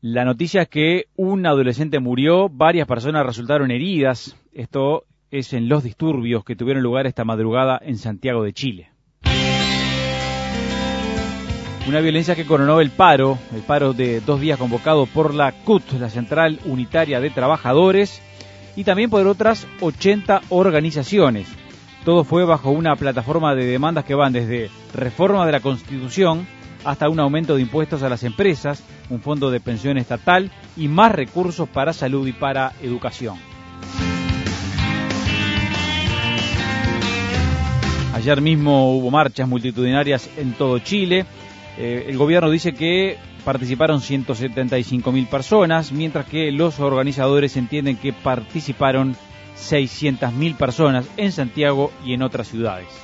La noticia es que un adolescente murió, varias personas resultaron heridas. Esto es en los disturbios que tuvieron lugar esta madrugada en Santiago de Chile. Una violencia que coronó el paro de 2 días convocado por la CUT, la Central Unitaria de Trabajadores, y también por otras 80 organizaciones. Todo fue bajo una plataforma de demandas que van desde reforma de la Constitución hasta un aumento de impuestos a las empresas, un fondo de pensión estatal y más recursos para salud y para educación. Ayer mismo hubo marchas multitudinarias en todo Chile. El gobierno dice que participaron 175.000 personas, mientras que los organizadores entienden que participaron 600.000 personas en Santiago y en otras ciudades.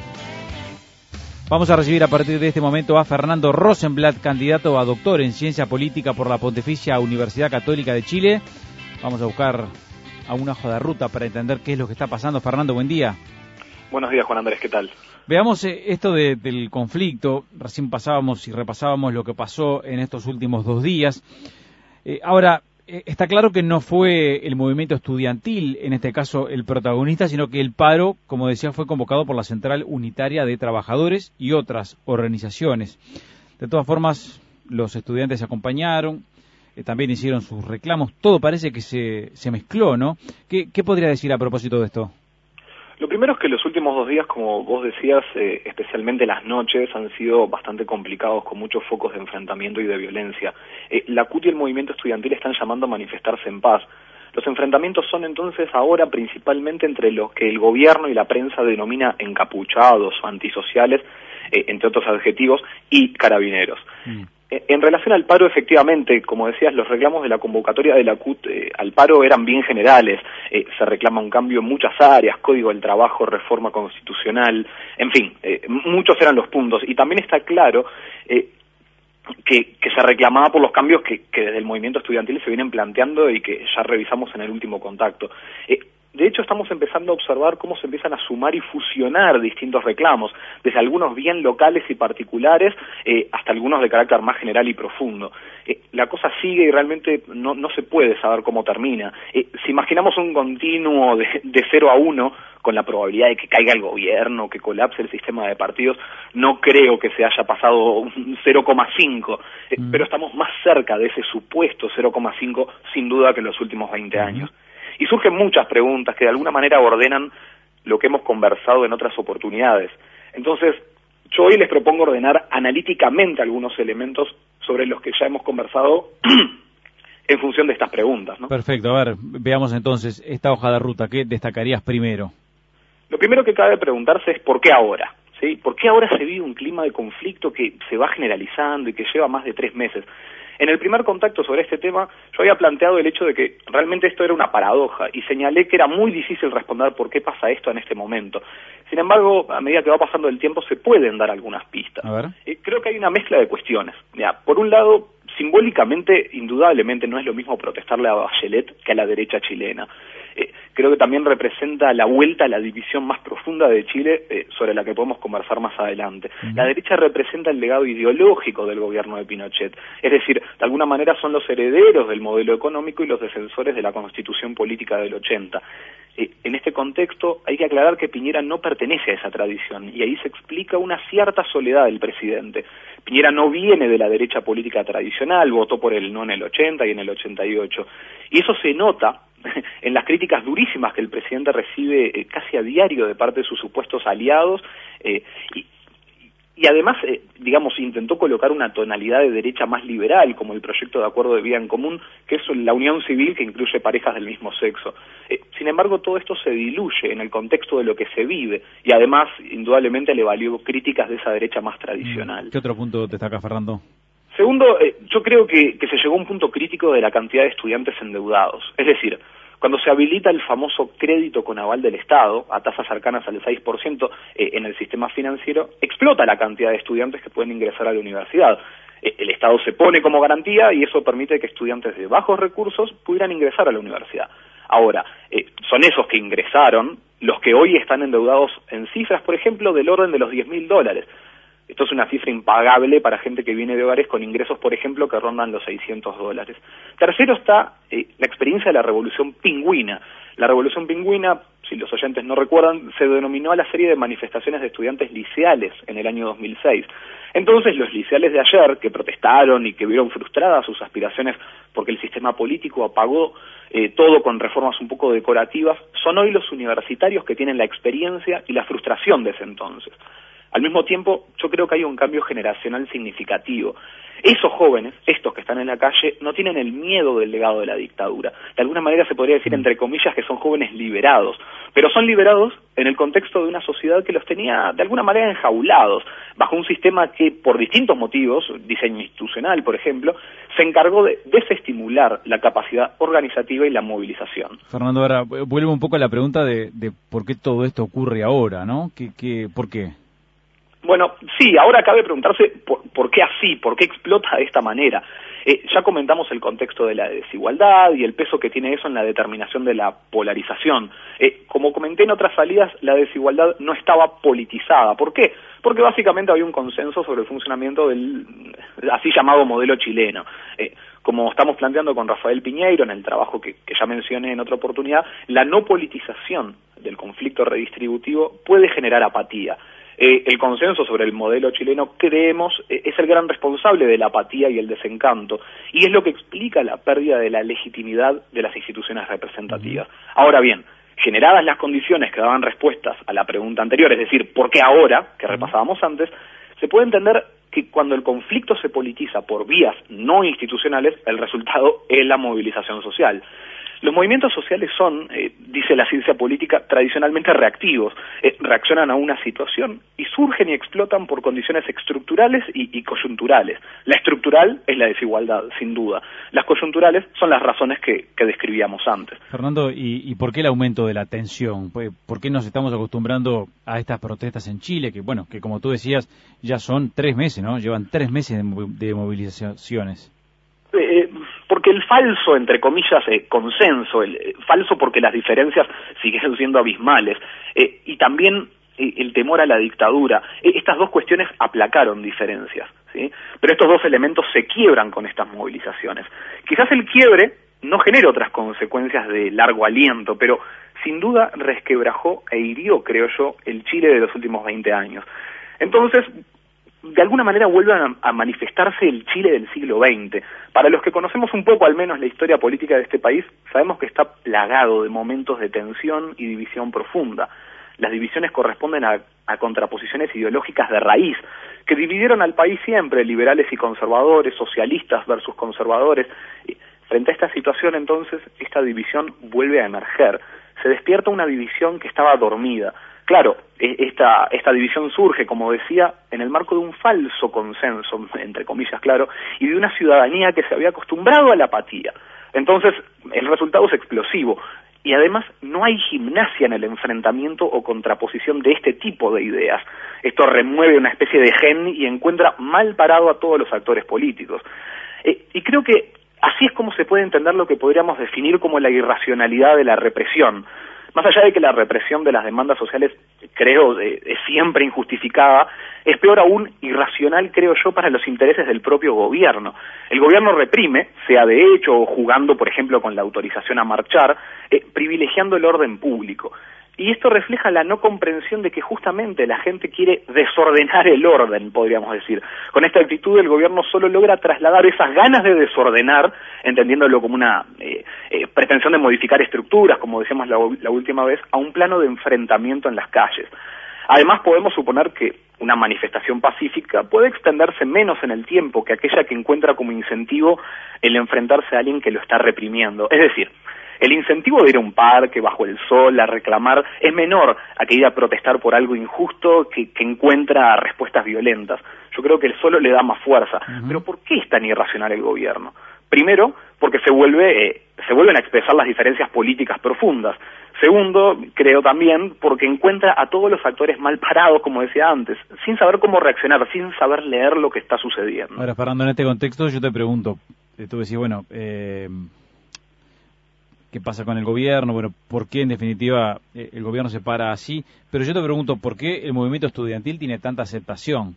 Vamos a recibir a partir de este momento a Fernando Rosenblatt, candidato a doctor en Ciencia Política por la Pontificia Universidad Católica de Chile. Vamos a buscar a una hoja de ruta para entender qué es lo que está pasando. Fernando, buen día. Buenos días, Juan Andrés, ¿qué tal? Veamos esto del conflicto. Recién pasábamos y repasábamos lo que pasó en estos últimos 2 días. Ahora, está claro que no fue el movimiento estudiantil, en este caso el protagonista, sino que el paro, como decía, fue convocado por la Central Unitaria de Trabajadores y otras organizaciones. De todas formas, los estudiantes se acompañaron, también hicieron sus reclamos, todo parece que se mezcló, ¿no? ¿Qué podría decir a propósito de esto? Lo primero es que los últimos 2 días, como vos decías, especialmente las noches, han sido bastante complicados, con muchos focos de enfrentamiento y de violencia. La CUT y el movimiento estudiantil están llamando a manifestarse en paz. Los enfrentamientos son entonces ahora principalmente entre los que el gobierno y la prensa denomina encapuchados o antisociales, entre otros adjetivos, y carabineros. En relación al paro, efectivamente, como decías, los reclamos de la convocatoria de la CUT al paro eran bien generales. Se reclama un cambio en muchas áreas, código del trabajo, reforma constitucional, en fin, muchos eran los puntos. Y también está claro que se reclamaba por los cambios que desde el movimiento estudiantil se vienen planteando y que ya revisamos en el último contacto. De hecho, estamos empezando a observar cómo se empiezan a sumar y fusionar distintos reclamos, desde algunos bien locales y particulares hasta algunos de carácter más general y profundo. La cosa sigue y realmente no se puede saber cómo termina. Si imaginamos un continuo de 0 a 1, con la probabilidad de que caiga el gobierno, que colapse el sistema de partidos, no creo que se haya pasado un 0,5, pero estamos más cerca de ese supuesto 0,5 sin duda que en los últimos 20 años. Y surgen muchas preguntas que de alguna manera ordenan lo que hemos conversado en otras oportunidades. Entonces, yo hoy les propongo ordenar analíticamente algunos elementos sobre los que ya hemos conversado en función de estas preguntas, ¿no? Perfecto, a ver, veamos entonces esta hoja de ruta. ¿Qué destacarías primero? Lo primero que cabe preguntarse es ¿por qué ahora? ¿Sí? ¿Por qué ahora se vive un clima de conflicto que se va generalizando y que lleva más de 3 meses? En el primer contacto sobre este tema, yo había planteado el hecho de que realmente esto era una paradoja y señalé que era muy difícil responder por qué pasa esto en este momento. Sin embargo, a medida que va pasando el tiempo, se pueden dar algunas pistas. A ver. Creo que hay una mezcla de cuestiones. Por un lado, simbólicamente, indudablemente, no es lo mismo protestarle a Bachelet que a la derecha chilena. Creo que también representa la vuelta a la división más profunda de Chile, sobre la que podemos conversar más adelante. La derecha representa el legado ideológico del gobierno de Pinochet, es decir, de alguna manera son los herederos del modelo económico y los defensores de la constitución política del 80. En este contexto hay que aclarar que Piñera no pertenece a esa tradición, y ahí se explica una cierta soledad del presidente. Piñera no viene de la derecha política tradicional, votó por el no en el 80 y en el 88, y eso se nota en las críticas durísimas que el presidente recibe casi a diario de parte de sus supuestos aliados, y además, digamos, intentó colocar una tonalidad de derecha más liberal, como el proyecto de acuerdo de vida en común, que es la unión civil que incluye parejas del mismo sexo. Sin embargo, todo esto se diluye en el contexto de lo que se vive, y además, indudablemente, le valió críticas de esa derecha más tradicional. ¿Qué otro punto destaca, Fernando? Segundo, yo creo que se llegó a un punto crítico de la cantidad de estudiantes endeudados. Es decir, cuando se habilita el famoso crédito con aval del Estado, a tasas cercanas al 6% en el sistema financiero, explota la cantidad de estudiantes que pueden ingresar a la universidad. El Estado se pone como garantía y eso permite que estudiantes de bajos recursos pudieran ingresar a la universidad. Ahora, son esos que ingresaron los que hoy están endeudados en cifras, por ejemplo, del orden de los $10.000. Esto es una cifra impagable para gente que viene de hogares con ingresos, por ejemplo, que rondan los $600. Tercero está la experiencia de la Revolución Pingüina. La Revolución Pingüina, si los oyentes no recuerdan, se denominó a la serie de manifestaciones de estudiantes liceales en el año 2006. Entonces, los liceales de ayer, que protestaron y que vieron frustradas sus aspiraciones porque el sistema político apagó todo con reformas un poco decorativas, son hoy los universitarios que tienen la experiencia y la frustración de ese entonces. Al mismo tiempo, yo creo que hay un cambio generacional significativo. Esos jóvenes, estos que están en la calle, no tienen el miedo del legado de la dictadura. De alguna manera se podría decir, entre comillas, que son jóvenes liberados, pero son liberados en el contexto de una sociedad que los tenía de alguna manera enjaulados, bajo un sistema que, por distintos motivos, diseño institucional, por ejemplo, se encargó de desestimular la capacidad organizativa y la movilización. Fernando, ahora vuelvo un poco a la pregunta de por qué todo esto ocurre ahora, ¿no? ¿Por qué? Bueno, sí, ahora cabe preguntarse por qué así, por qué explota de esta manera. Ya comentamos el contexto de la desigualdad y el peso que tiene eso en la determinación de la polarización. Como comenté en otras salidas, la desigualdad no estaba politizada. ¿Por qué? Porque básicamente había un consenso sobre el funcionamiento del así llamado modelo chileno. Como estamos planteando con Rafael Piñeiro en el trabajo que ya mencioné en otra oportunidad, la no politización del conflicto redistributivo puede generar apatía. El consenso sobre el modelo chileno, creemos, es el gran responsable de la apatía y el desencanto, y es lo que explica la pérdida de la legitimidad de las instituciones representativas. Ahora bien, generadas las condiciones que daban respuestas a la pregunta anterior, es decir, ¿por qué ahora?, que repasábamos antes, se puede entender que cuando el conflicto se politiza por vías no institucionales, el resultado es la movilización social. Los movimientos sociales son, dice la ciencia política, tradicionalmente reactivos, reaccionan a una situación y surgen y explotan por condiciones estructurales y coyunturales. La estructural es la desigualdad, sin duda. Las coyunturales son las razones que describíamos antes. Fernando, ¿y por qué el aumento de la tensión? ¿Por qué nos estamos acostumbrando a estas protestas en Chile? Que, bueno, que como tú decías, ya son 3 meses, ¿no? Llevan 3 meses de movilizaciones. Porque el falso, entre comillas, consenso, falso porque las diferencias siguen siendo abismales, y también el temor a la dictadura, estas dos cuestiones aplacaron diferencias, ¿sí? Pero estos dos elementos se quiebran con estas movilizaciones. Quizás el quiebre no genere otras consecuencias de largo aliento, pero sin duda resquebrajó e hirió, creo yo, el Chile de los últimos 20 años. Entonces, de alguna manera vuelve a manifestarse el Chile del siglo XX. Para los que conocemos un poco al menos la historia política de este país, sabemos que está plagado de momentos de tensión y división profunda. Las divisiones corresponden a contraposiciones ideológicas de raíz, que dividieron al país siempre, liberales y conservadores, socialistas versus conservadores. Frente a esta situación, entonces, esta división vuelve a emerger. Se despierta una división que estaba dormida. Claro, esta división surge, como decía, en el marco de un falso consenso, entre comillas, claro, y de una ciudadanía que se había acostumbrado a la apatía. Entonces, el resultado es explosivo. Y además, no hay gimnasia en el enfrentamiento o contraposición de este tipo de ideas. Esto remueve una especie de gen y encuentra mal parado a todos los actores políticos. Y creo que así es como se puede entender lo que podríamos definir como la irracionalidad de la represión. Más allá de que la represión de las demandas sociales, creo, es siempre injustificada, es peor aún irracional, creo yo, para los intereses del propio gobierno. El gobierno reprime, sea de hecho o jugando, por ejemplo, con la autorización a marchar, privilegiando el orden público. Y esto refleja la no comprensión de que justamente la gente quiere desordenar el orden, podríamos decir. Con esta actitud el gobierno solo logra trasladar esas ganas de desordenar, entendiéndolo como una pretensión de modificar estructuras, como decíamos la última vez, a un plano de enfrentamiento en las calles. Además, podemos suponer que una manifestación pacífica puede extenderse menos en el tiempo que aquella que encuentra como incentivo el enfrentarse a alguien que lo está reprimiendo. Es decir, el incentivo de ir a un parque bajo el sol a reclamar es menor a que ir a protestar por algo injusto que encuentra respuestas violentas. Yo creo que el solo le da más fuerza. Pero ¿por qué es tan irracional el gobierno? Primero, porque se vuelven a expresar las diferencias políticas profundas. Segundo, creo también porque encuentra a todos los actores mal parados, como decía antes, sin saber cómo reaccionar, sin saber leer lo que está sucediendo. Ahora, Fernando, en este contexto yo te pregunto, tú decís, bueno, ¿qué pasa con el gobierno? Bueno, ¿por qué en definitiva el gobierno se para así? Pero yo te pregunto, ¿por qué el movimiento estudiantil tiene tanta aceptación?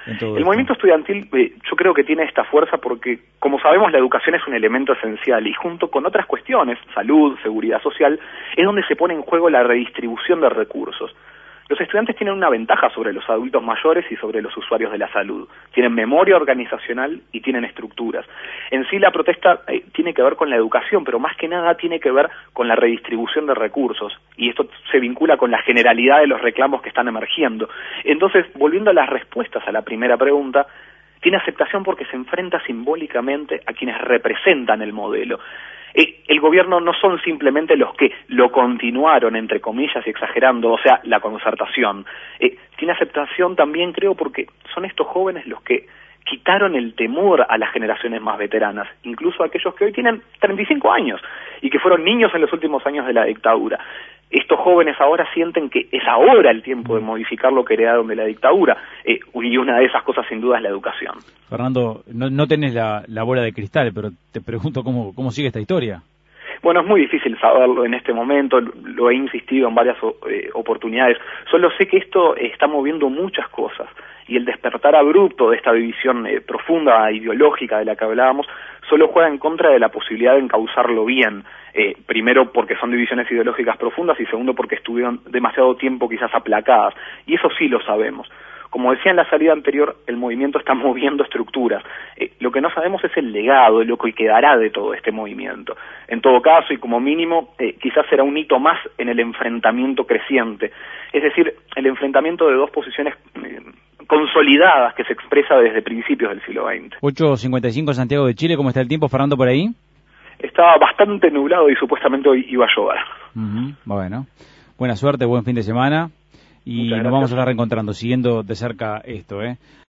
El movimiento estudiantil yo creo que tiene esta fuerza porque, como sabemos, la educación es un elemento esencial y junto con otras cuestiones, salud, seguridad social, es donde se pone en juego la redistribución de recursos. Los estudiantes tienen una ventaja sobre los adultos mayores y sobre los usuarios de la salud. Tienen memoria organizacional y tienen estructuras. En sí la protesta tiene que ver con la educación, pero más que nada tiene que ver con la redistribución de recursos. Y esto se vincula con la generalidad de los reclamos que están emergiendo. Entonces, volviendo a las respuestas a la primera pregunta, tiene aceptación porque se enfrenta simbólicamente a quienes representan el modelo. El gobierno no son simplemente los que lo continuaron, entre comillas y exagerando, o sea, la concertación. Tiene aceptación también, creo, porque son estos jóvenes los que quitaron el temor a las generaciones más veteranas, incluso aquellos que hoy tienen 35 años y que fueron niños en los últimos años de la dictadura. Estos jóvenes ahora sienten que es ahora el tiempo de modificar lo que heredaron de la dictadura, y una de esas cosas sin duda es la educación. Fernando, no tenés la bola de cristal, pero te pregunto cómo sigue esta historia. Bueno, es muy difícil saberlo en este momento, lo he insistido en varias oportunidades. Solo sé que esto está moviendo muchas cosas y el despertar abrupto de esta división profunda, ideológica de la que hablábamos, solo juega en contra de la posibilidad de encauzarlo bien. Primero porque son divisiones ideológicas profundas y segundo porque estuvieron demasiado tiempo quizás aplacadas. Y eso sí lo sabemos. Como decía en la salida anterior, el movimiento está moviendo estructuras. Lo que no sabemos es el legado, lo que quedará de todo este movimiento. En todo caso, y como mínimo, quizás será un hito más en el enfrentamiento creciente. Es decir, el enfrentamiento de dos posiciones consolidadas que se expresa desde principios del siglo XX. 8:55 Santiago de Chile, ¿cómo está el tiempo, Fernando, por ahí? Estaba bastante nublado y supuestamente hoy iba a llover. Bueno, buena suerte, buen fin de semana. Y nos vamos a estar reencontrando, siguiendo de cerca esto,